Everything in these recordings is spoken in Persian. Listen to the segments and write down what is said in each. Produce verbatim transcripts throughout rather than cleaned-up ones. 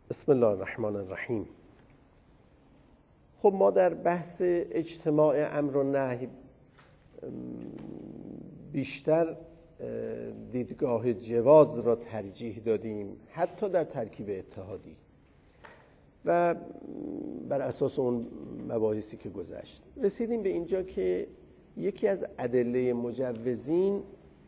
بسم الله الرحمن الرحیم. خب ما در بحث اجتماع امر و نهی بیشتر دیدگاه جواز را ترجیح دادیم، حتی در ترکیب اتحادی، و بر اساس اون مباحثی که گذشت رسیدیم به اینجا که یکی از ادله مجوزین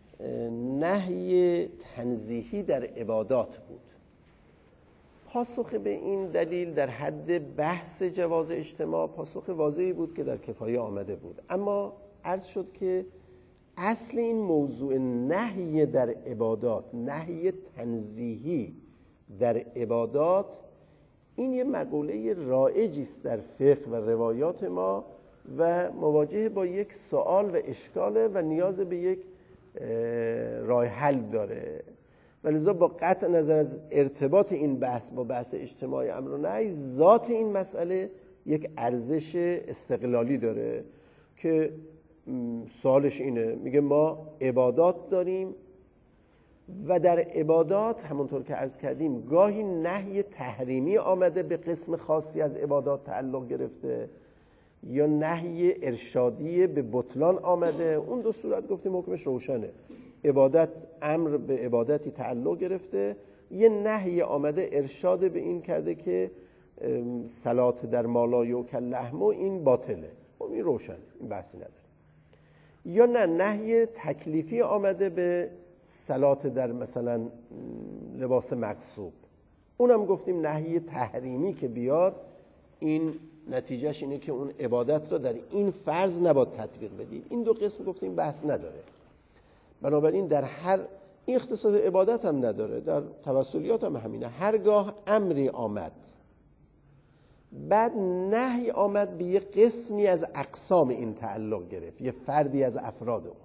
نهی تنزیهی در عبادات بود. پاسخ به این دلیل در حد بحث جواز اجتماع پاسخ واضحی بود که در کفایه آمده بود، اما عرض شد که اصل این موضوع نهی در عبادات، نهی تنزیهی در عبادات، این یه مقوله رایجی است در فقه و روایات ما و مواجه با یک سوال و اشکاله و نیاز به یک راه حل داره، و لذا با قطع نظر از ارتباط این بحث با بحث اجتماع امر و نهی، ذات این مسئله یک ارزش استقلالی داره که سوالش اینه، میگه ما عبادات داریم و در عبادات همونطور که عرض کردیم گاهی نهی تحریمی آمده به قسم خاصی از عبادات تعلق گرفته یا نهی ارشادی به بطلان آمده. اون دو صورت گفتیم حکمش روشنه، عبادت امر به عبادتی تعلق گرفته، یه نهی آمده ارشاد به این کرده که صلات در مالا یوکل لحم و این باطله، خب این روشنه، این بحثی نداره. یا نه نهی تکلیفی آمده به صلات در مثلا لباس مغصوب، اونم گفتیم نهی تحریمی که بیاد این نتیجهش اینه که اون عبادت را در این فرض نباید تطبیق بدید. این دو قسم گفتیم بحث نداره، بنابراین در هر این اختصاص عبادت هم نداره، در توسلیات هم همینه، هرگاه امری آمد بعد نهی آمد به یه قسمی از اقسام این تعلق گرفت، یه فردی از افراد اون،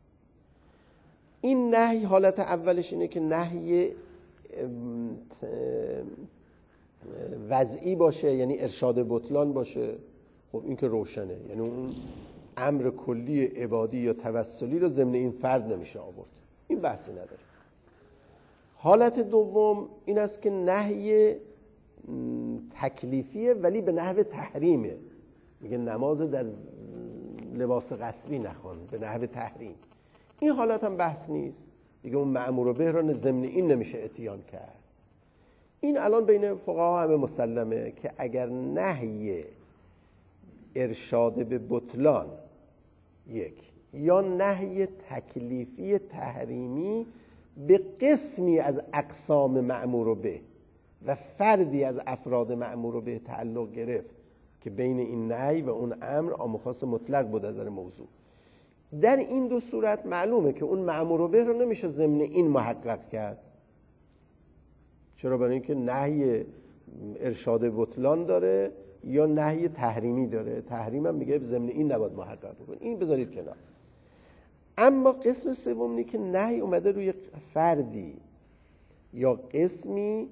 این نهی حالت اولش اینه که نهی وضعی باشه، یعنی ارشاد بطلان باشه، خب این که روشنه، یعنی اون امر کلی عبادی یا توسلی رو ضمن این فرد نمیشه آورد، این بحثی نداره. حالت دوم این است که نهی تکلیفیه ولی به نحو تحریمه، میگه نماز در لباس غصبی نخوان، به نحو تحریم. این حالت هم بحث نیست دیگه، اون مأمور به را ضمن این نمیشه اتیان کرد. این الان بین فقها همه مسلمه که اگر نهی ارشاد به بطلان یک یا نهی تکلیفی تحریمی به قسمی از اقسام مأمور به و فردی از افراد مأمور به تعلق گرفت که بین این نهی و اون امر عام و خاص مطلق بود از نظر موضوع، در این دو صورت معلومه که اون مأمور به رو نمیشه ضمن این محقق کرد. چرا؟ برای اینکه نهی ارشاد بطلان داره یا نهی تحریمی داره، تحریم هم میگه ضمن این نباید محقق بکن، این بذارید کنار. اما قسم سوم اینه که نهی اومده روی فردی یا قسمی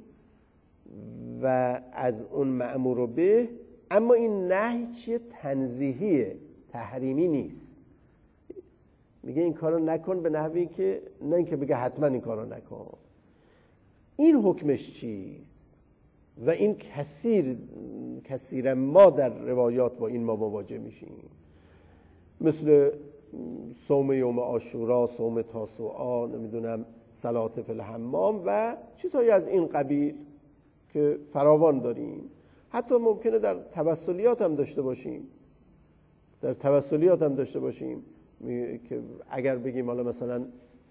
و از اون مأمور به، اما این نهی چیه؟ تنزیهیه، تحریمی نیست. میگه این کارو نکن به نحوی که نه اینکه بگه حتما این کارو نکن. این حکمش چیست؟ و این کثیر کثیر ما در روایات با این ما مواجه میشیم، مثل صوم یوم عاشورا، صوم تاسوعا، نمیدونم صلات فی الحمام و چیزهایی از این قبیل که فراوان داریم. حتی ممکنه در توسلیات هم داشته باشیم، در توسلیات هم داشته باشیم که اگر بگیم حالا مثلا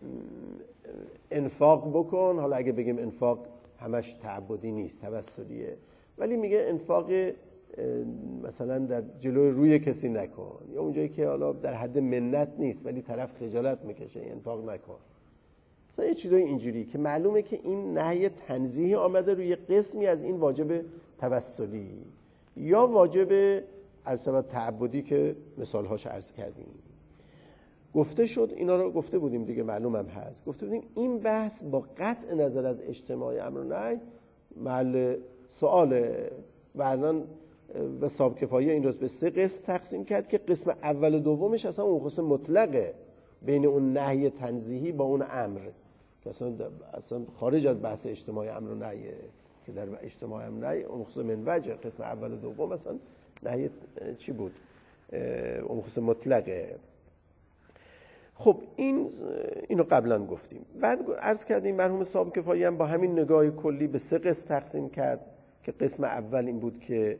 انفاق بکن، حالا اگه بگیم انفاق همش تعبدی نیست، توسلیه، ولی میگه انفاق مثلا در جلوی روی کسی نکن، یا اونجایی که حالا در حد منت نیست ولی طرف خجالت میکشه انفاق نکن، مثلا یه چیزای اینجوری که معلومه که این نهی تنزیهی آمده روی قسمی از این واجب توسلی یا واجب ارسال تعبدی که مثالهاش عرض کردیم. گفته شد، اینا رو گفته بودیم دیگه، معلوم هم هست، گفته بودیم این بحث با قطع نظر از اجتماع امر و نهی محل سؤاله و الان وساب کفایه این رو به سه قسم تقسیم کرد که قسم اول و دومش اصلا اون قسم مطلقه بین اون نهی تنزیهی با اون امر که اصلا, اصلا خارج از بحث اجتماع امر و نهیه. که در اجتماع هم نهی مخصوص من وجه، قسم اول و دوم مثلا نهی چی بود؟ مخصوص مطلقه. خب این اینو قبلا گفتیم. بعد عرض کردیم مرحوم صاحب کفایی هم با همین نگاه کلی به سه قسم تقسیم کرد که قسم اول این بود که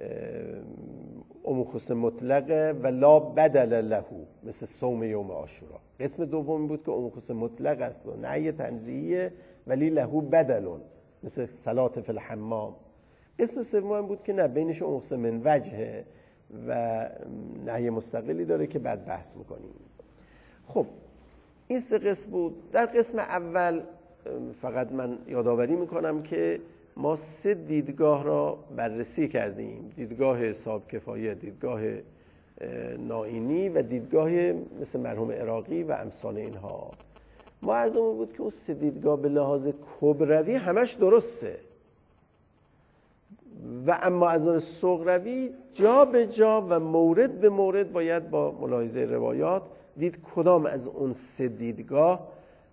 عموم خصوص مطلقه و لا بدل له مثل صوم یوم عاشورا. قسم دوم بود که عموم خصوص مطلق است و نهی تنزیهیه ولی له بدلون مثل صلات فی الحمام. قسم سوم بود که نه، بینش عموم خصوص من وجهه و نهی مستقلی داره که بعد بحث میکنیم. خب این سه قسم بود. در قسم اول فقط من یادآوری میکنم که ما سه دیدگاه را بررسی کردیم: دیدگاه صاحب کفایه، دیدگاه نائینی و دیدگاه مثل مرحوم عراقی و امثال اینها. ما عرضمون بود که اون سه دیدگاه به لحاظ کبروی همش درسته و اما از نظر صغروی جا به جا و مورد به مورد باید با ملاحظه روایات دید کدام از اون سه دیدگاه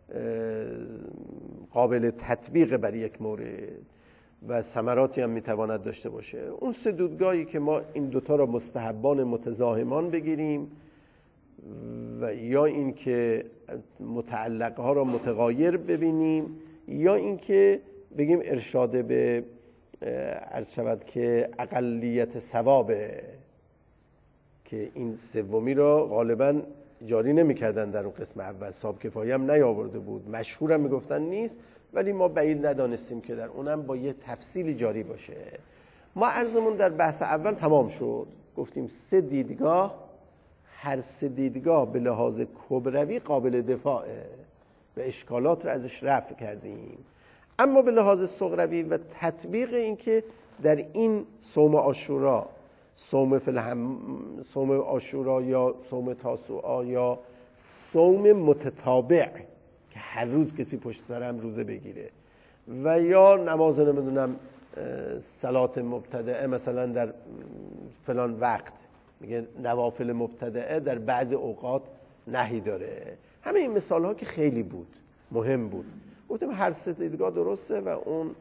قابل تطبیق بر یک مورد و ثمراتی هم میتواند داشته باشه. اون سه دیدگاهی که ما این دوتا را مستحبان متزاحمان بگیریم و یا این که متعلقه ها را متغایر ببینیم یا این که بگیم ارشاد به عرض شود که اقلیت ثوابه، که این سومی را غالباً جاری نمی‌کردن در اون قسم اول. صاحب کفایی هم نیاورده بود، مشهور هم میگفتن نیست، ولی ما بعید ندانستیم که در اونم با یه تفصیلی جاری باشه. ما عرضمون در بحث اول تمام شد، گفتیم سه دیدگاه، هر سه دیدگاه به لحاظ کبروی قابل دفاعه و اشکالات رو ازش رفع کردیم. اما به لحاظ صغروی و تطبیق این که در این صوم عاشورا، صوم فلهم، صوم عاشورا یا صوم تاسوعا یا صوم متتابع که هر روز کسی پشت سر هم روزه بگیره و یا نماز نمیدونم صلات مبتدعه مثلا در فلان وقت، میگه نوافل مبتدعه در بعض اوقات نهی داره. همه این مثال ها که خیلی بود، مهم بود. گفتم هر سه دیدگاه درسته و اون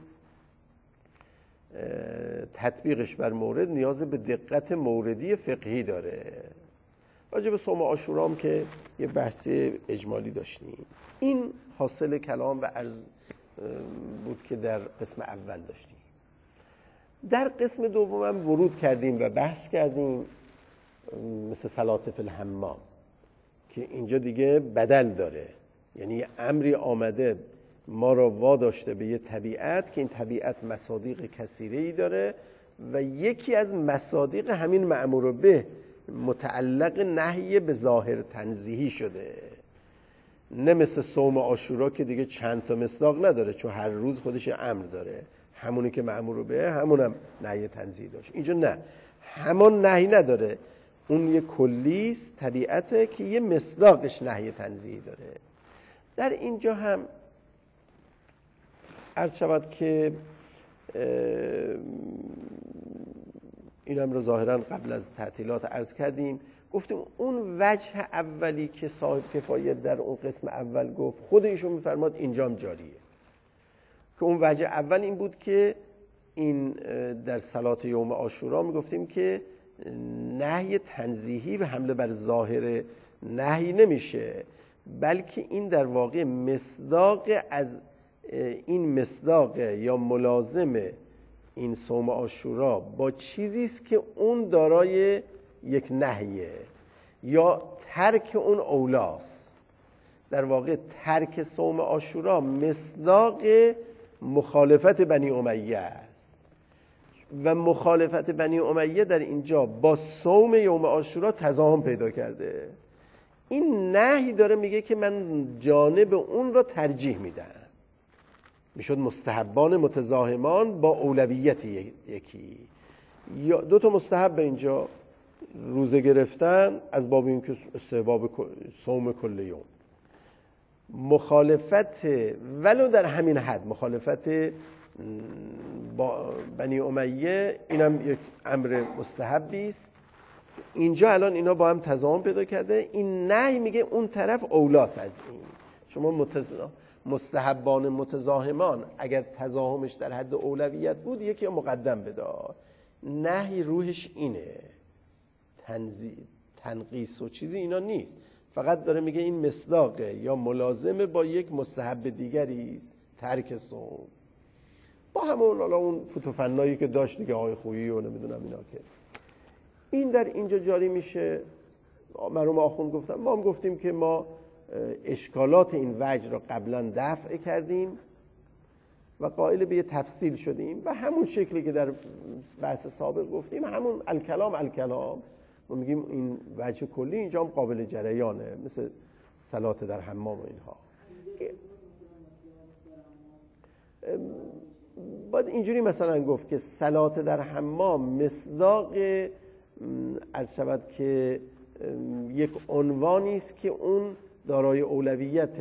تطبیقش بر مورد نیاز به دقت موردی فقهی داره. راجع به صوم عاشورا هم که یه بحث اجمالی داشتیم. این حاصل کلام و عرض بود که در قسم اول داشتیم. در قسم دوم هم ورود کردیم و بحث کردیم مثل صلات فی الحمام که اینجا دیگه بدل داره، یعنی یه امری آمده ما را واداشته به یه طبیعت که این طبیعت مصادیق کثیره‌ای داره و یکی از مصادیق همین مأمور به متعلق نهی به ظاهر تنزیهی شده، نه مثل صوم عاشورا که دیگه چند تا مصداق نداره چون هر روز خودش امر داره، همونی که مأمور به همونم نهی تنزیهی داشت. اینجا نه، همون نهی نداره، اون یه کلیست، طبیعته که یه مصداقش نهی تنزیهی داره. در اینجا هم عرض شود که اینم رو ظاهرا قبل از تعطیلات عرض کردیم، گفتیم اون وجه اولی که صاحب کفایه در اون قسم اول گفت خود ایشون میفرماد اینجام جاریه، که اون وجه اول این بود که این در صلات یوم عاشورا میگفتیم که نهی تنزیهی و حمله بر ظاهر نهی نمیشه، بلکه این در واقع مصداق از این مصداق یا ملازم این صوم عاشورا با چیزی است که اون دارای یک نهیه یا ترک اون اولاست. در واقع ترک صوم عاشورا مصداق مخالفت بنی امیه است و مخالفت بنی امیه در اینجا با صوم یوم عاشورا تضاهم پیدا کرده. این نهی داره میگه که من جانب اون را ترجیح میدم، میشد مستحبان متزاحمان با اولویت یکی. یا دو تا مستحب اینجا روزه گرفتن از باب این که استحباب صوم کل یوم، مخالفت ولو در همین حد مخالفت با بنی امیه اینم یک امر مستحبی است. اینجا الان اینا با هم تضامن پیدا کرده، این نهی میگه اون طرف اولاس از این. شما متضا... مستحبان متزاحمان اگر تزاحمش در حد اولویت بود یکی مقدم بدار. نهی روحش اینه، تنزیه تنقیص و چیزی اینا نیست، فقط داره میگه این مصداقه یا ملازمه با یک مستحب دیگری است، ترک صوم، با همون حالا اون فتوفنایی که داشت دیگه، آقای خویی و نمیدونم اینا، که این در اینجا جاری میشه. مرحوم آخوند گفتم، ما هم گفتیم که ما اشکالات این وجه را قبلا دفع کردیم و قائل به یه تفصیل شدیم و همون شکلی که در بحث سابق گفتیم، همون الکلام الکلام، ما میگیم این وجه کلی اینجا هم قابل جریانه، مثل صلات در حمام و اینها. باید اینجوری مثلا گفت که صلات در حمام مصداق عرض شود که یک عنوانی است که اون دارای اولویت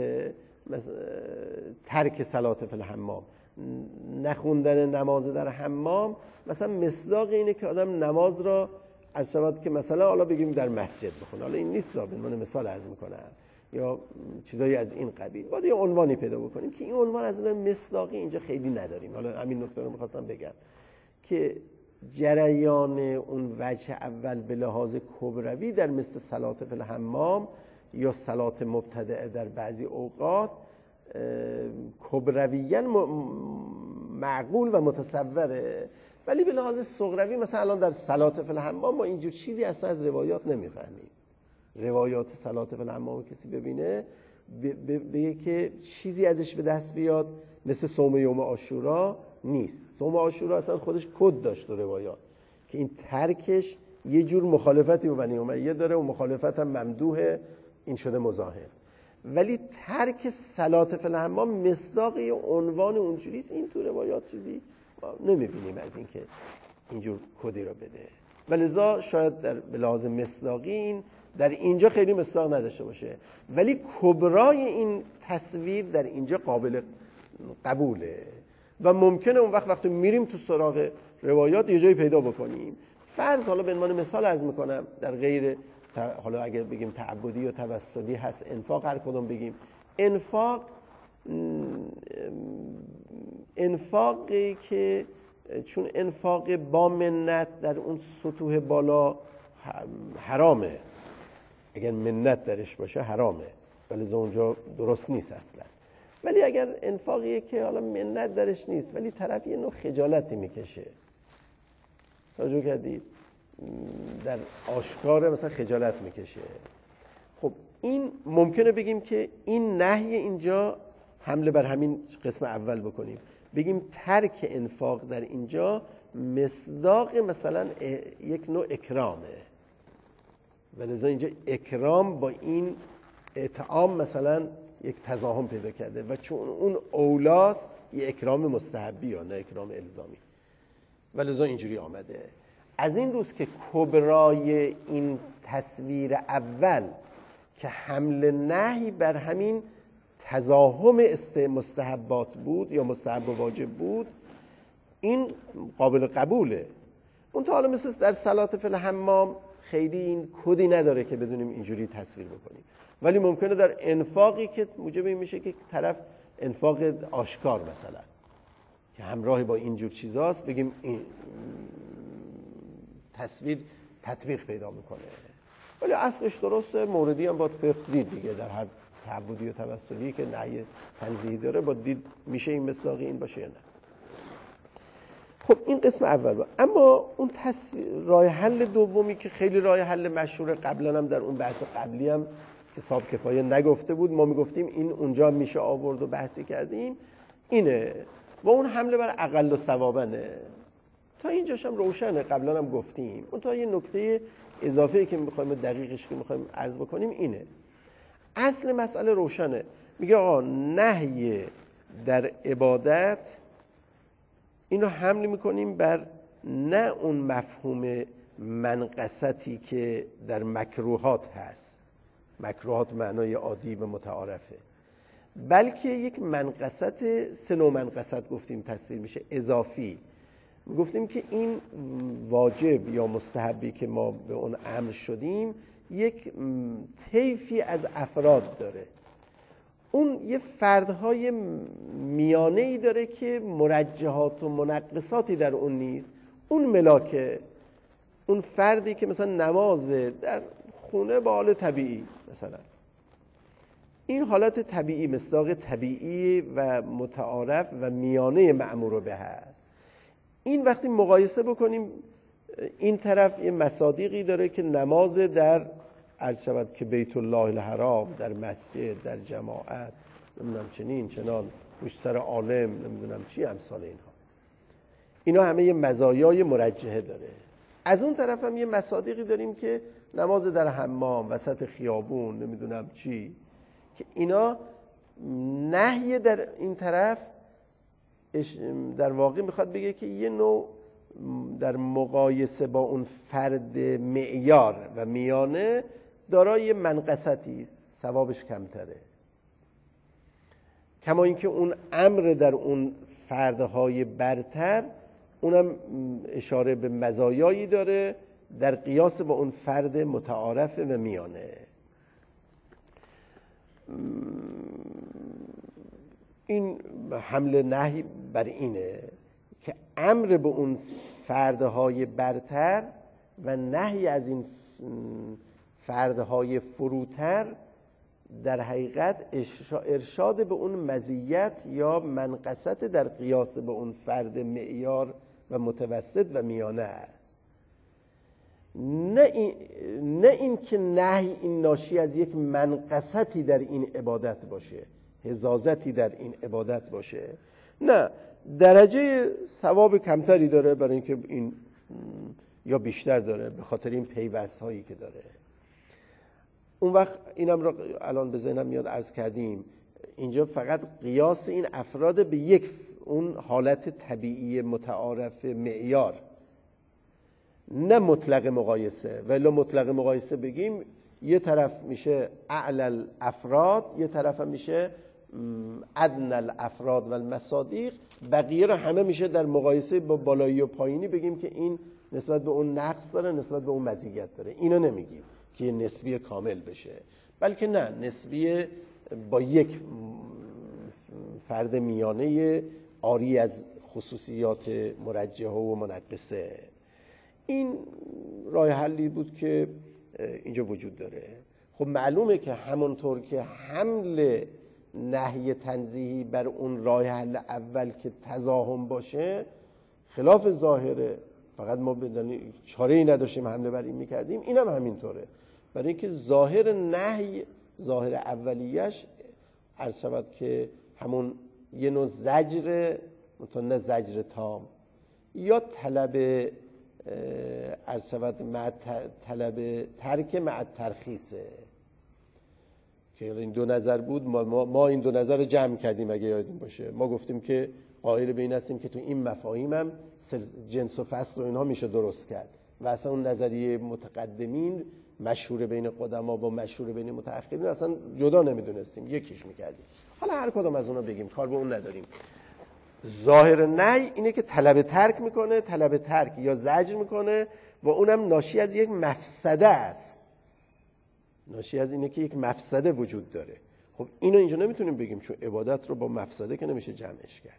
ترک صلات فی الحمام. نخوندن نماز در حمام مثلا مصداق اینه که آدم نماز را عرض شود که مثلا حالا بگیم در مسجد بخونه، حالا این نیست، من مثال عرض میکنم، یا چیزایی از این قبیل. باید یه عنوانی پیدا بکنیم که این عنوان از اون مصداقی اینجا خیلی نداریم. حالا همین نکته رو میخواستم بگم که جریان اون وجه اول به لحاظ کبروی در مثل صلات فی الحمام یا صلات مبتدعه در بعضی اوقات کبرویاً معقول و متصوره، ولی به لحاظ صغروی مثلا الان در صلات فی الحمام ما اینجور چیزی اصلا از روایات نمیفهمیم. روایات صلات فی الحمام کسی ببینه بگه که چیزی ازش به دست بیاد مثل صوم یوم عاشورا نیست. صوم عاشورا اصلا خودش کد داشت و روایات که این ترکش یه جور مخالفتی با بنی امیه داره و مخالفت هم ممدوحه، این شده مزاحم. ولی ترک صلات فی الحمام مصداقی عنوان اونجوریست، این تو روایات چیزی نمیبینیم از این که اینجور کدی رو بده. ولذا شاید در لحاظ مصداقی این در اینجا خیلی مصداق نداشته باشه، ولی کبرای این تصویر در اینجا قابل قبوله و ممکنه اون وقت وقتی میریم تو سراغ روایات یه جایی پیدا بکنیم. فرض حالا به عنوان مثال عرض میکنم در غیر حالا اگر بگیم تعبدی یا توسلی هست، انفاق هر کدوم بگیم، انفاق انفاقی که چون انفاق با منت در اون سطوح بالا حرامه، اگر منت درش باشه حرامه، ولی اونجا درست نیست اصلا. ولی اگر انفاقیه که حالا منت درش نیست ولی طرف یه نوع خجالتی میکشه، توجه کردید، در آشکار مثلا خجالت میکشه، خب این ممکنه بگیم که این نهی اینجا حمله بر همین قسم اول بکنیم، بگیم ترک انفاق در اینجا مصداق مثلا یک نوع اکرامه، ولذا اینجا اکرام با این اطعام مثلا یک تزاحم پیدا کرده و چون اون اولاست یه اکرام مستحبی یا نه اکرام الزامی، ولذا اینجوری آمده. از این روز که کبرای این تصویر اول که حمل نهی بر همین تزاحم مستحبات بود یا مستحب و واجب بود، این قابل قبوله. اون تا حالا مثل در صلات فی الحمام خیلی این کدی نداره که بدونیم اینجوری تصویر بکنیم، ولی ممکنه در انفاقی که موجب این میشه که طرف انفاق آشکار مثلا که همراه با اینجور چیزاست بگیم این تصویر تطبیق پیدا میکنه، ولی اصلش درسته. موردی هم باید فقه دید دیگه، در هر تعبدی و توسلی که نهی تنزیهی داره باید دید میشه این مصداقی این باشه یا نه. خب این قسم اول بود. اما اون تصویر راه حل دومی که خیلی راه حل مشهور، قبلا هم در اون بحث قبلی هم که صاحب کفایه نگفته بود ما میگفتیم این اونجا میشه آورد و بحثی کردیم، اینه و اون حمله بر اقل و ثوابنه. تا اینجاش هم روشنه، قبلا هم گفتیم. اون تا یه نکته اضافه‌ای که میخوایم دقیقش که میخوایم عرض بکنیم اینه، اصل مسئله روشنه. میگه آقا نهی در عبادت اینو حمل میکنیم بر نه اون مفهوم منقصتی که در مکروهات هست، مکروهات معنای عادی و متعارفه، بلکه یک منقصت، سه نوع منقصت گفتیم تصویر میشه، اضافی. گفتیم که این واجب یا مستحبی که ما به اون امر شدیم یک طیفی از افراد داره، اون یه فردهای میانه‌ای داره که مرجحات و منقصاتی در اون نیست. اون ملاکه، اون فردی که مثلا نماز در خونه با حال طبیعی، مثلا این حالت طبیعی، مصداق طبیعی و متعارف و میانه مأمور به هست. این وقتی مقایسه بکنیم، این طرف یه مصادیقی داره که نماز در عرض شود که بیت الله الحرام، در مسجد، در جماعت، نمیدونم چنین چنان، پشت سر عالم، نمیدونم چی امثال اینها، اینا همه یه مزایای مرجحه داره. از اون طرف هم یه مصادیقی داریم که نماز در حمام، وسط خیابون، نمیدونم چی، که اینا نهی در این طرف در واقع میخواد بگه که یه نوع در مقایسه با اون فرد معیار و میانه دارای منقصتی است، ثوابش کمتره. کما اینکه اون امر در اون فردهای برتر، اونم اشاره به مزایایی داره در قیاس با اون فرد متعارف و میانه. این حمل نهی بر اینه که امر به اون فردهای برتر و نهی از این فردهای فروتر در حقیقت ارشاد به اون مزیت یا منقصت در قیاس به اون فرد معیار و متوسط و میانه است. نه این, نه این که نهی این ناشی از یک منقصتی در این عبادت باشه، حزازتی در این عبادت باشه، نه، درجه ثواب کمتری داره برای اینکه این یا بیشتر داره به خاطر این پیوست هایی که داره. اون وقت اینم رو الان به ذهنم میاد عرض کردیم، اینجا فقط قیاس این افراد به یک اون حالت طبیعی متعارف معیار، نه مطلق مقایسه. ولی مطلق مقایسه بگیم یه طرف میشه اعلی الافراد، یه طرف هم میشه ادنی الافراد و المصادیق، بقیه رو همه میشه در مقایسه با بالایی و پایینی بگیم که این نسبت به اون نقص داره، نسبت به اون مزیت داره. اینو نمیگیم که نسبی کامل بشه، بلکه نه، نسبی با یک فرد میانه عاری از خصوصیات مرجحه و منقصه. این راه حلی بود که اینجا وجود داره. خب معلومه که همونطور که حمل نهی تنزیهی بر اون راه حل اول که تزاحم باشه خلاف ظاهره، فقط ما بدانی چاره‌ای نداشتیم حمله بر این میکردیم، اینم هم همینطوره. برای اینکه ظاهر نهی، ظاهر اولیش عرض شود که همون یه نوع زجر، مثلا نه زجر تام، یا طلب عرض شود مع طلب ترک مع ترخیصه، که این دو نظر بود. ما, ما این دو نظر رو جمع کردیم اگه یادتون باشه. ما گفتیم که قائل به این هستیم که تو این مفاهیم هم جنس و فصل و اینها میشه درست کرد، و اصلا اون نظریه متقدمین مشهور بین قدما با مشهور بین متأخرین اصلا جدا نمیدونستیم، یکیش میکردیم. حالا هر کدوم از اونها بگیم، کار به اون نداریم. ظاهر نهی اینه که طلب ترک میکنه، طلب ترک یا زجر میکنه، و اونم ناشی از یک مفسده است، ناشی از اینه که یک مفسده وجود داره. خب اینو اینجا نمیتونیم بگیم، چون عبادت رو با مفسده که نمیشه جمعش کرد،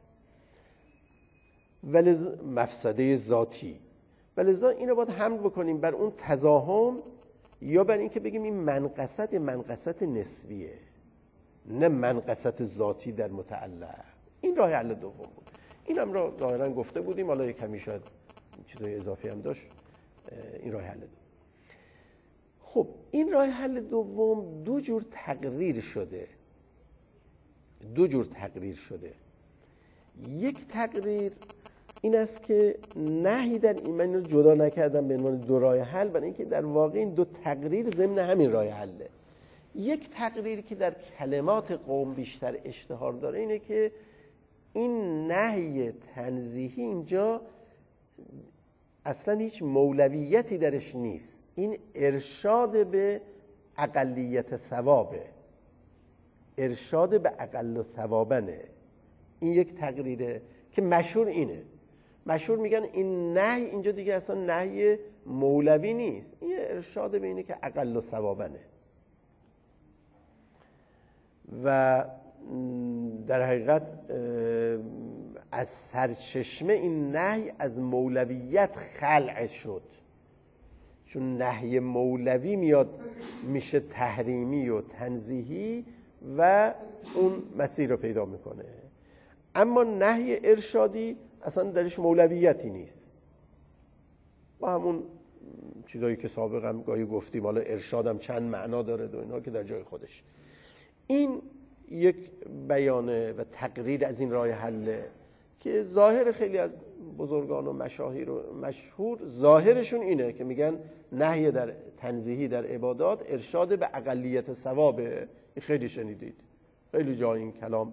ولی مفسده ذاتی. ولذا اینو باید حمل بکنیم بر اون تزاحم، یا بر این که بگیم این منقصت منقصت نسبیه، نه منقصت ذاتی در متعلق. این راه حل دوم بود. اینم را ظاهرا گفته بودیم، حالا یک کمی شاید چیزای اضافی هم داشت. این راه حل دوم. خب این راه حل دوم دو جور تقریر شده. دو جور تقریر شده. یک تقریر این است که نهی در این، من رو جدا نکردم به عنوان دو راه حل، برای اینکه در واقع این دو تقریر ضمن همین راه حله. یک تقریر که در کلمات قوم بیشتر اشتهار داره اینه که این نهی تنزیهی اینجا اصلا هیچ مولویتی درش نیست، این ارشاد به اقلیت ثوابه، ارشاد به اقل ثوابنه. این یک تقریره که مشهور اینه، مشهور میگن این نهی اینجا دیگه اصلا نهی مولوی نیست، این ارشاد به اینه که اقل ثوابنه. و در حقیقت از سرچشمه این نهی از مولویت خلع شد، چون نهی مولوی میاد میشه تحریمی و تنزیهی و اون مسیر رو پیدا میکنه. اما نهی ارشادی اصلا درش مولویتی نیست، با همون چیزایی که سابقا گاهی گفتیم، حالا ارشادم چند معنا داره و اینها که در جای خودش. این یک بیانه و تقریر از این راه حله که ظاهر خیلی از بزرگان و مشاهیر و مشهور ظاهرشون اینه که میگن نهی در تنزیهی در عبادات ارشاد به اقلیت ثوابه. خیلی شنیدید، خیلی جا این کلام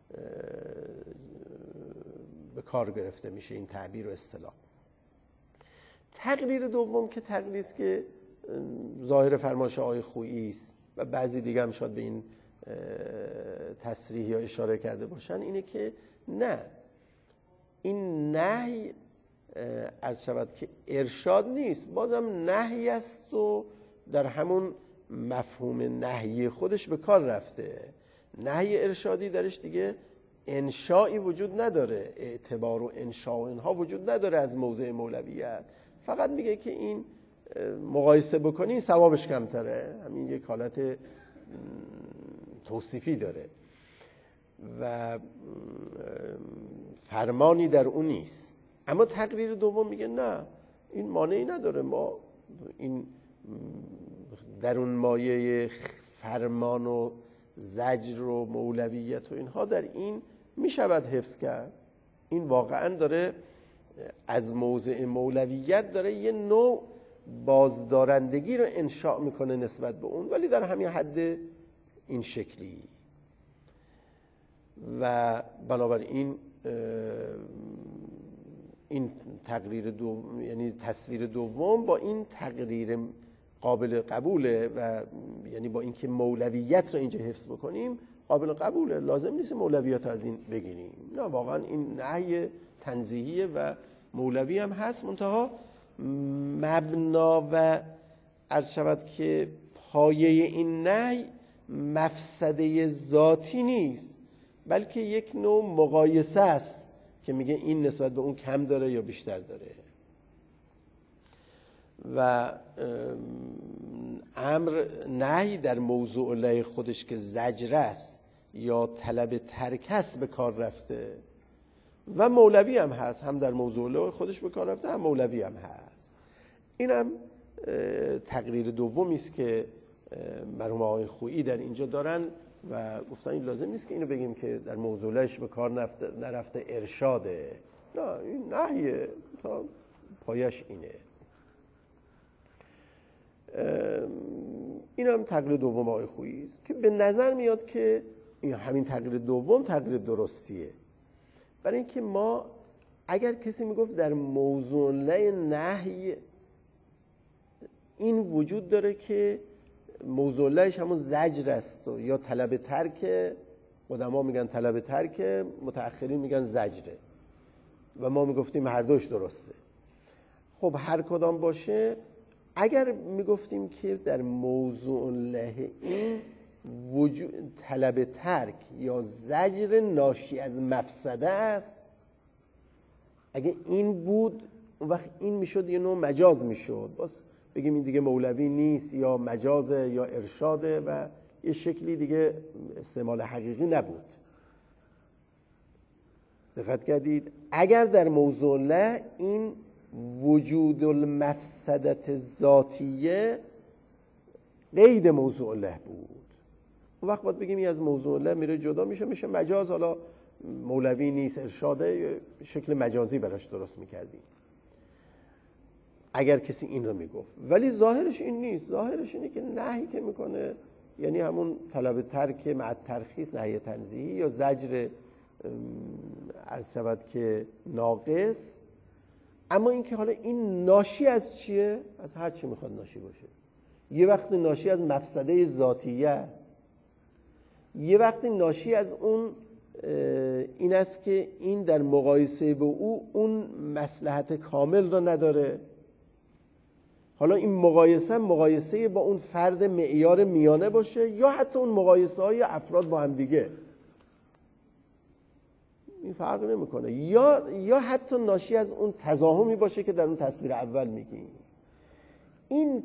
به کار گرفته میشه این تعبیر و اصطلاح. تقریر دوم که تقریری است که ظاهر فرمایش آقای خویی است و بعضی دیگه هم شاید به این تصریح یا اشاره کرده باشن، اینه که نه، این نهی عرض شود که ارشاد نیست، بازم نهی است و در همون مفهوم نهی خودش به کار رفته. نهی ارشادی درش دیگه انشایی وجود نداره، اعتبار و انشا و اینها وجود نداره از موضع مولویت، فقط میگه که این مقایسه بکنی ثوابش کمتره، همین یک حالت توصیفی داره و فرمانی در اون نیست. اما تقریر دوم میگه نه، این مانعی نداره، ما این در اون مایه فرمان و زجر و مولویت و اینها در این میشود حفظ کرد. این واقعا داره از موضع مولویت داره یه نوع بازدارندگی رو انشاء میکنه نسبت به اون، ولی در همین حد این شکلی. و بنابراین این تقریر دوم، یعنی تصویر دوم با این تقریر قابل قبوله و یعنی با اینکه مولویت رو اینجا حفظ بکنیم قابل قبوله، لازم نیست مولویت از این بگیریم، نه واقعا این نهی تنزیهیه و مولوی هم هست، منتها مبنا و عرض شود که پایه این نهی مفسده ذاتی نیست، بلکه یک نوع مقایسه است که میگه این نسبت به اون کم داره یا بیشتر داره. و امر نهی در موضوع له خودش که زجر است یا طلب ترک است به کار رفته و مولوی هم هست، هم در موضوع له خودش به کار رفته هم مولوی هم هست. این هم تقریر دومی است که مرحوم آقای خویی در اینجا دارن و گفتن این لازم نیست که اینو بگیم که در موضوع لهش به کار نرفته ارشاده، نه این نهیه، تا پایش اینه. این هم تقریر دوم آقای خویی است که به نظر میاد که این همین تقریر دوم تقریر درستیه، برای اینکه ما اگر کسی میگفت در موضوع له نهی این وجود داره که موضوع لهش همون زجر است و یا طلب ترک، قدما میگن طلب ترک، متأخرین میگن زجره و ما میگفتیم هر دوش درسته. خب هر کدام باشه، اگر میگفتیم که در موضوع له این وجود طلب ترک یا زجر ناشی از مفسده است، اگه این بود اون وقت این میشد یه نوع مجاز میشد، باز بگیم این دیگه مولوی نیست یا مجازه یا ارشاده و یه شکلی دیگه استعمال حقیقی نبود. دقت کردید؟ اگر در موضوع له این وجود المفسدت ذاتیه قید موضوع له بود، اون وقت باید بگیم این از موضوع له میره جدا میشه، میشه مجاز، حالا مولوی نیست ارشاده، شکل مجازی براش درست میکردیم اگر کسی این رو میگفت. ولی ظاهرش این نیست، ظاهرش اینه که نهی که میکنه یعنی همون طلب ترک مع ترخیص، نهی تنزیهی یا زجر عرض شود که ناقص. اما اینکه حالا این ناشی از چیه؟ از هر چی میخواد ناشی باشه. یه وقت ناشی از مفسده ذاتیه است، یه وقت ناشی از اون این است که این در مقایسه با او اون مصلحت کامل را نداره. حالا این مقایسه مقایسه با اون فرد معیار میانه باشه یا حتی اون مقایسه های افراد با هم دیگه، این فرق نمیکنه، یا یا حتی ناشی از اون تضاهمی باشه که در اون تصویر اول میگیم. این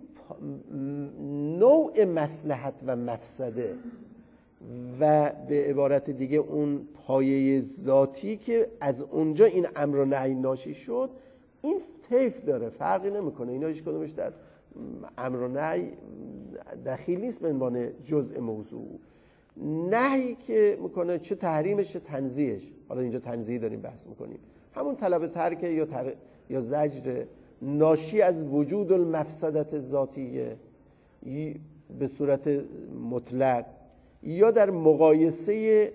نوع مصلحت و مفسده و به عبارت دیگه اون پایه ذاتی که از اونجا این امر و نهی ناشی شد، این طیف داره، فرقی نمیکنه. اینا هیچ کدومش در امر و نهی دخیل نیست به عنوان جزء موضوع. نهی که میکنه چه تحریمش چه تنزیهش، حالا اینجا تنزیه داریم بحث میکنیم، همون طلب ترک یا تر... یا زجر ناشی از وجود المفسدت ذاتیه به صورت مطلق، یا در مقایسه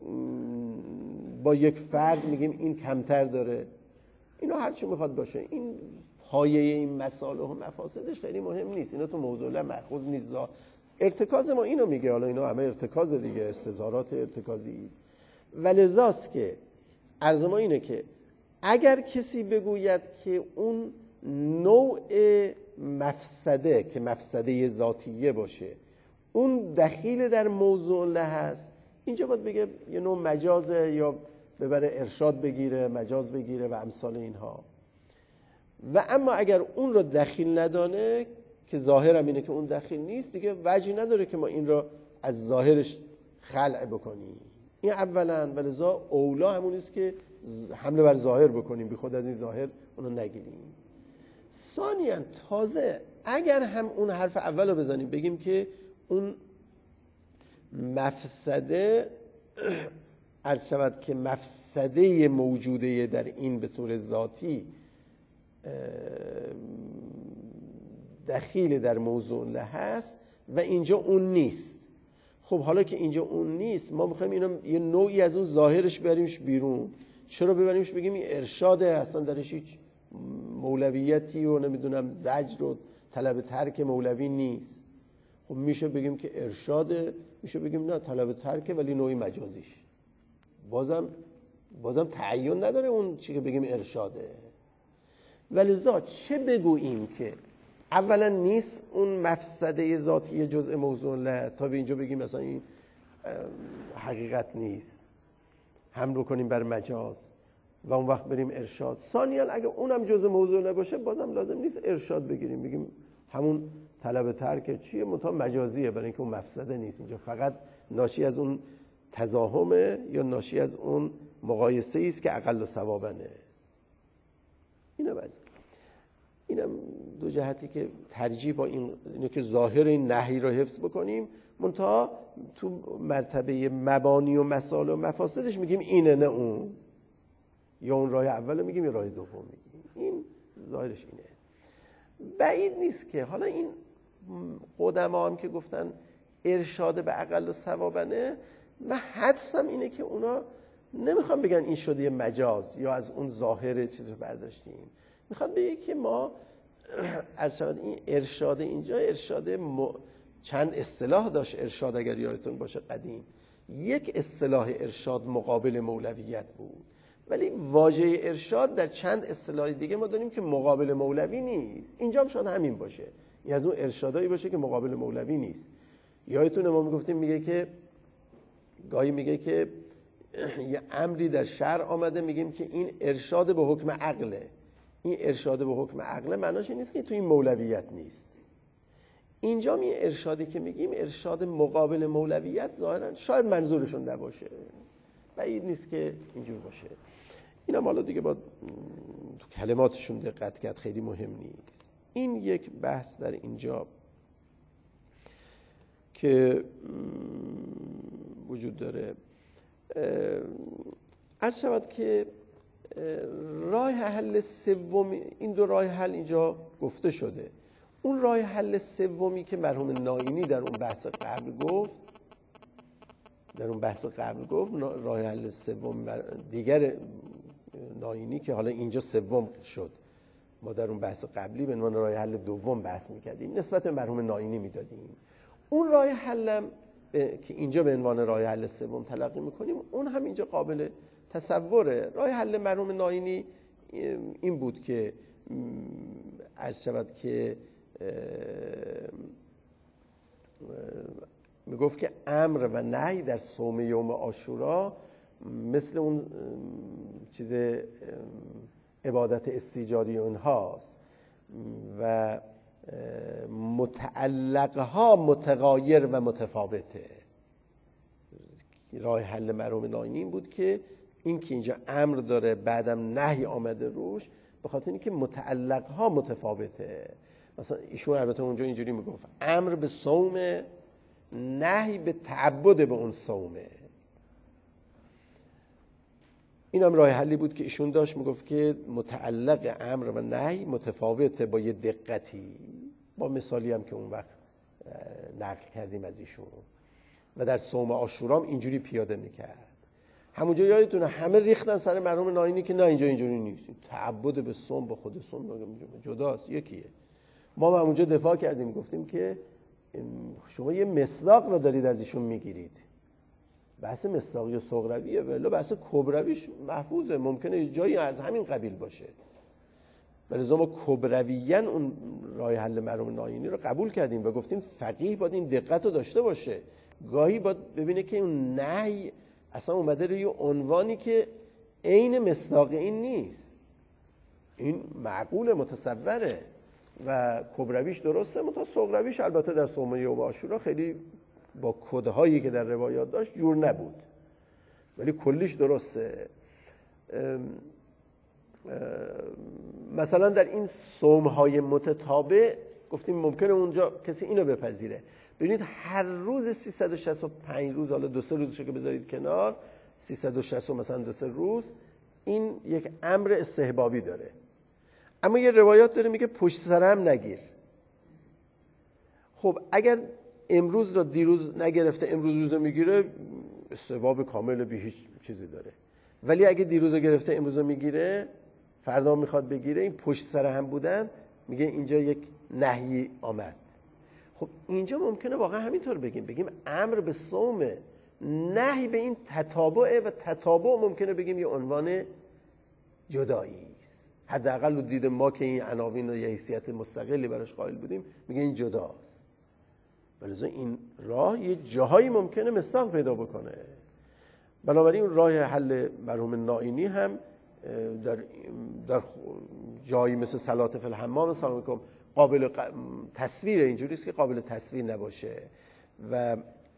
با یک فرد میگیم این کمتر داره. اینا هر چی میخواد باشه، این پایه این مسائل و مفاسدش خیلی مهم نیست، اینا تو موضوع مأخوذ نیست. ارتکاز ما اینو میگه، حالا اینا همه ارتکاز دیگه، استظهارات ارتکازی است. ولذاست که عرض ما اینه که اگر کسی بگوید که اون نوع مفسده که مفسده ذاتیه باشه اون دخیل در موضوع له هست، اینجا باید بگه یه نوع مجازه، یا ببره ارشاد بگیره، مجاز بگیره و امثال اینها. و اما اگر اون رو دخیل ندانه که ظاهرم اینه که اون دخیل نیست، دیگه وجهی نداره که ما این رو از ظاهرش خلع بکنیم. این اولا، ولذا اولا همون است که حمله بر ظاهر بکنیم، بی خود از این ظاهر اونو نگیریم. ثانیاً تازه اگر هم اون حرف اول رو بزنیم، بگیم که اون مفسده عرض شود که مفسده موجوده در این به طور ذاتی دخیل در موضوع له هست و اینجا اون نیست. خب حالا که اینجا اون نیست، ما میخوایم اینو یه نوعی از اون ظاهرش بریمش بیرون. چرا ببریمش بگیم این ارشاده، اصلا درش هیچ مولویتی و نمیدونم زجر و طلب ترک مولوی نیست؟ خب میشه بگیم که ارشاده، میشه بگیم نه طلب ترک ولی نوعی مجازیش. بازم بازم تعین نداره اون چی که بگیم ارشاده. ولذا چه بگوییم که اولا نیست اون مفسده ذاتی جزء موضوع له، تا به اینجا بگیم مثلا این حقیقت نیست، حمل کنیم بر مجاز و اون وقت بریم ارشاد. ثانیاً اگه اونم جزء موضوع له باشه، بازم لازم نیست ارشاد بگیریم، بگیم همون طلب ترک چیه، منتها مجازیه، برای اینکه اون مفسده نیست، اینجا فقط ناشی از اون تضاهمه یا ناشی از اون مقایسه است که اقل و ثوابنه. اینا بس. اینم دو جهتی که ترجیح با این اینه که ظاهر این نهی رو حفظ بکنیم، منتها تو مرتبه مبانی و مسائل و مفاسدش میگیم اینه نه اون، یا اون راه اول رو میگیم یا راه دوم میگیم. این ظاهرش اینه. بعید نیست که حالا این قدما هم که گفتن ارشاد به اقل و ثوابنه، و حدسم اینه که اونا نمیخوان بگن این شده مجاز یا از اون ظاهر چیز رو برداشتیم، میخواد بگه که ما ارشاد این ارشاد اینجا ارشاد م... چند اصطلاح داشت ارشاد، اگر یادتون باشه قدیم یک اصطلاح ارشاد مقابل مولویت بود، ولی واژه ارشاد در چند اصطلاح دیگه ما داریم که مقابل مولوی نیست. اینجا هم شاید همین باشه، این از اون ارشادایی باشه که مقابل مولوی نیست. یادتونه ما میگفتیم، میگه که گاهی میگه که یه امری در شرع آمده، میگیم که این ارشاد به حکم عقله. این ارشاد به حکم عقله معناش این نیست که تو این مولویت نیست. اینجا می ارشادی که میگیم ارشاد مقابل مولویت، ظاهرا شاید منظورشون نباشه، بعید نیست که اینجور باشه. اینا حالا دیگه با تو کلماتشون دقت کرد، خیلی مهم نیست. این یک بحث در اینجا که وجود داره. عرض شود که راه حل سومی، این دو راه حل اینجا گفته شده. اون راه حل سومی که مرحوم ناینی در اون بحث قبل گفت در اون بحث قبل گفت راه حل سوم دیگر ناینی که حالا اینجا سوم شد، ما در اون بحث قبلی به عنوان راه حل دوم بحث میکردیم، نسبت به مرحوم ناینی میدادیم. اون راه حلم که اینجا به عنوان راه حل سوم تلقی میکنیم، اون هم اینجا قابل تصوره. راه حل مرحوم ناینی این بود که عرض شود که میگفت که امر و نهی در صوم یوم عاشورا مثل اون چیز عبادت استیجاری اونهاست و متعلقها متغایر و متفاوته. راه حل مرحوم ناینی این بود که این که اینجا امر داره بعدم نهی آمده روش، به خاطر اینکه متعلقها متفاوته. مثلا ایشون البته اونجا اینجوری میگفت امر به صوم، نهی به تعبد به اون صومه. این هم راه حلی بود که ایشون داشت، میگفت که متعلق امر و نهی متفاوته با یه دقتی، با مثالی هم که اون وقت نقل کردیم از ایشون و در صوم عاشورا اینجوری پیاده میکرد. همونجا یادتونه همه ریختن سر مرحوم ناینی که نه اینجا اینجوری نیست، تعبد به صوم با خود صوم جداست، یکیه. ما هم همونجا دفاع کردیم، گفتیم که شما یه مصداق را دارید از ایشون میگیرید. بحث مصداقی و صغرویه، ولی بحث کبرویش محفوظه، ممکنه جایی از همین قبیل باشه. ولذا ما کبرویاً اون راه حل مرحوم ناینی رو قبول کردیم و گفتیم فقیه باید این دقت رو داشته باشه، گاهی باید ببینه که اون نهی اصلا اومده روی عنوانی که عین مصداق این نیست، این معقول متصوره و کبرویش درسته، متا صغرویش البته در صوم یوم عاشورا خیلی با کدهایی که در روایات داشت جور نبود، ولی کلیش درسته. ام مثلا در این صوم‌های متتابع گفتیم ممکنه اونجا کسی اینو بپذیره. ببینید هر روز سیصد و شصت و پنج روز، حالا دو سه روزشو که بذارید کنار، سیصد و شصت مثلا دو سه روز، این یک امر استحبابی داره. اما یه روایات داره میگه پشت سر هم نگیر. خب اگر امروز را دیروز نگرفته امروز روزو میگیره، استحباب کامل بی هیچ چیزی داره. ولی اگه دیروز رو گرفته امروز رو میگیره، فردا میخواد بگیره، این پشت سر هم بودن میگه اینجا یک نهی آمد. خب اینجا ممکنه واقعا همینطور بگیم، بگیم امر به صومه، نهی به این تتابعه و تتابع ممکنه بگیم یه عنوان جدایی است. حداقل دید ما که این عناوین رو یه حیثیت مستقلی براش قائل بودیم، میگه این جداست. ولذا این راه یه جاهایی ممکنه مصداق پیدا بکنه. بنابراین راه حل مرحوم ناینی هم در در جایی مثل صلات فی الحمام سلام علیکم قابل تصویر اینجوری است که قابل تصویر نباشه و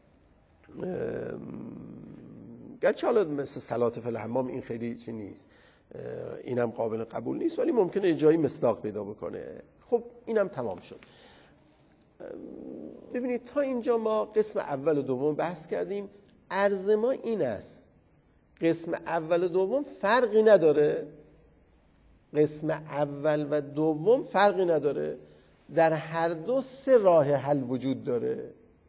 گرچه حالا مثل صلات فی الحمام این خیلی چی نیست، اینم قابل قبول نیست، ولی ممکنه جایی مصداق پیدا بکنه. خب اینم تمام شد. ببینید تا اینجا ما قسم اول و دوم بحث کردیم. عرض ما این است، قسم اول و دوم فرقی نداره، قسم اول و دوم فرقی نداره، در هر دو سه راه حل وجود داره.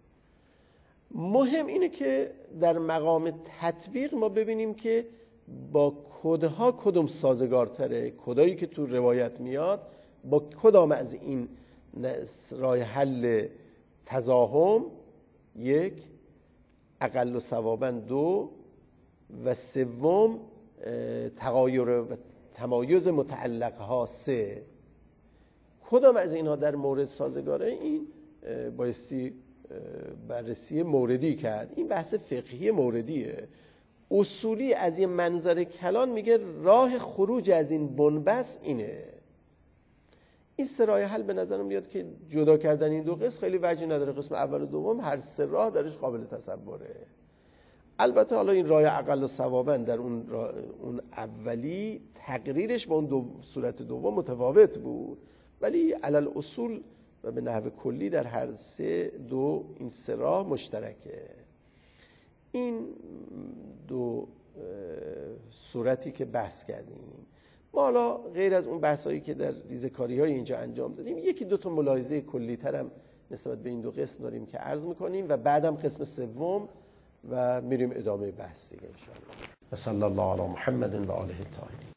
مهم اینه که در مقام تطبیق ما ببینیم که با کدها کدوم سازگارتره، کدایی که تو روایت میاد با کدام از این راه حل تزاحم، یک، اقل و ثواباً دو، و سوم تغایر و تمایز متعلقها سه، کدام از اینها در مورد سازگاره، این بایستی بررسی موردی کرد. این بحث فقهی موردیه. اصولی از این منظر کلان میگه راه خروج از این بنبست اینه. این سه راه حل به نظرم میاد که جدا کردن این دو قسم خیلی وجهی نداره. قسم اول و دوم هر سه راه درش قابل تصوره. البته حالا این راه اقل و ثواباً در اون اون اولی تقریرش با اون دو صورت دوم متفاوت بود، ولی علل اصول و به نحو کلی در هر سه دو این سه راه مشترکه. این دو صورتی که بحث کردیم. ما حالا غیر از اون بحثایی که در ریزه‌کاری‌های اینجا انجام دادیم، یکی دو تا ملاحظه کلی‌تر هم نسبت به این دو قسم داریم که عرض می‌کنیم و بعدم قسم سوم و میریم ادامه بحث دیگه ان شاء الله. صلی الله علی محمد و آله الطاهرین.